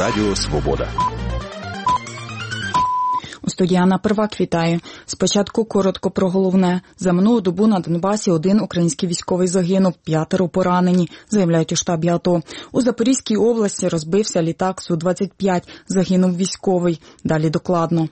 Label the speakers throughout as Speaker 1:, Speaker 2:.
Speaker 1: Радіо Свобода.
Speaker 2: У студії Анна Первак вітаю. Спочатку коротко про головне. За минулу добу на Донбасі 1 український військовий загинув, 5 поранені, заявляють у штабі АТО. У Запорізькій області розбився літак Су-25, загинув військовий. Далі докладно.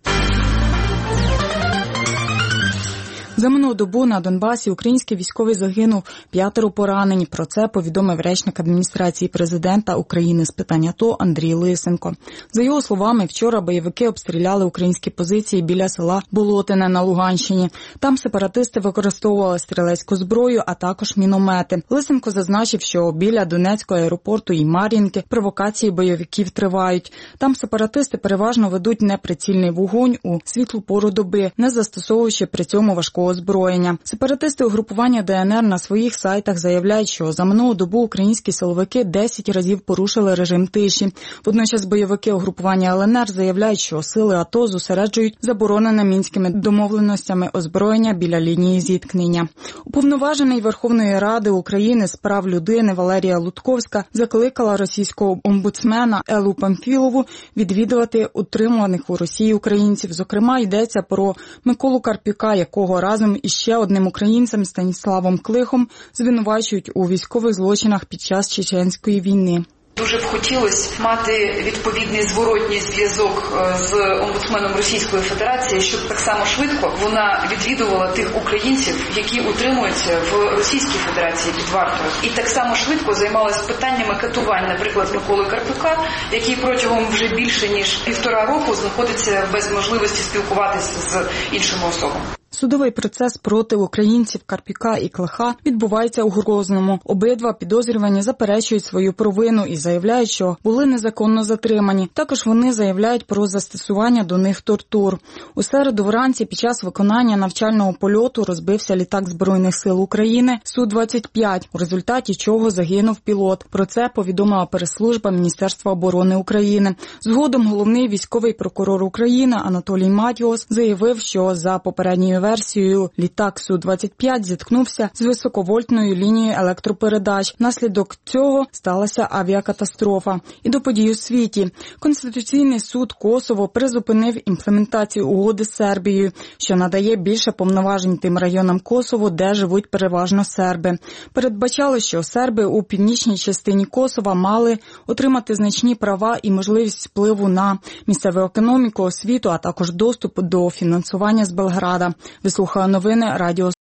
Speaker 2: За минулу добу на Донбасі український військовий загинув, 5 поранені. Про це повідомив речник адміністрації президента України з питань АТО Андрій Лисенко. За його словами, вчора бойовики обстріляли українські позиції біля села Болотине на Луганщині. Там сепаратисти використовували стрілецьку зброю, а також міномети. Лисенко зазначив, що біля Донецького аеропорту і Мар'їнки провокації бойовиків тривають. Там сепаратисти переважно ведуть неприцільний вогонь у світлу пору доби, не застосовуючи при цьому важкого озброєння. Сепаратисти угрупування ДНР на своїх сайтах заявляють, що за минулу добу українські силовики 10 разів порушили режим тиші. Водночас бойовики угрупування ЛНР заявляють, що сили АТО зосереджують заборонене мінськими домовленостями озброєння біля лінії зіткнення. Уповноважений Верховної Ради України з прав людини Валерія Лутковська закликала російського омбудсмена Еллу Памфілову відвідувати утримуваних у Росії українців. Зокрема, йдеться про Миколу Карпюка, якого разом із ще одним українцем Станіславом Клихом звинувачують у військових злочинах під час Чеченської війни.
Speaker 3: Дуже б хотілося мати відповідний зворотній зв'язок з омбудсменом Російської Федерації, щоб так само швидко вона відвідувала тих українців, які утримуються в Російській Федерації під вартою. І так само швидко займалася питаннями катувань, наприклад, Миколи Карпюка, який протягом вже більше ніж 1,5 року знаходиться без можливості спілкуватися з іншими особами.
Speaker 2: Судовий процес проти українців Карпюка і Клиха відбувається у Грозному. Обидва підозрювані заперечують свою провину і заявляють, що були незаконно затримані. Також вони заявляють про застосування до них тортур. У середу вранці під час виконання навчального польоту розбився літак Збройних сил України Су-25, у результаті чого загинув пілот. Про це повідомила прес-служба Міністерства оборони України. Згодом головний військовий прокурор України Анатолій Матіос заявив, що за попередньою версією літак Су-25 зіткнувся з високовольтною лінією електропередач. Внаслідок цього сталася авіакатастрофа. І до подій у світі. Конституційний суд Косово призупинив імплементацію угоди з Сербією, що надає більше повноважень тим районам Косово, де живуть переважно серби. Передбачало, що серби у північній частині Косова мали отримати значні права і можливість впливу на місцеву економіку, освіту, а також доступ до фінансування з Белграда. Ви слухали новини Радіо